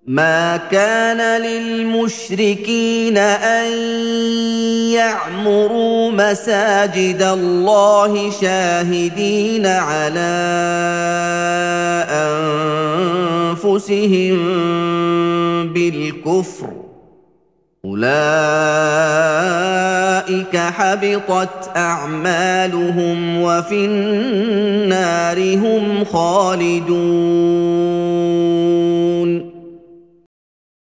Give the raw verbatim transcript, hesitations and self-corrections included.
مَا كَانَ لِلْمُشْرِكِينَ أَن يَعْمُرُوا مَسَاجِدَ اللَّهِ شَاهِدِينَ عَلَىٰ أَنفُسِهِم بِالْكُفْرِ ۚ أُولَٰئِكَ حَبِطَتْ أَعْمَالُهُمْ وَفِي النَّارِ هُمْ خَالِدُونَ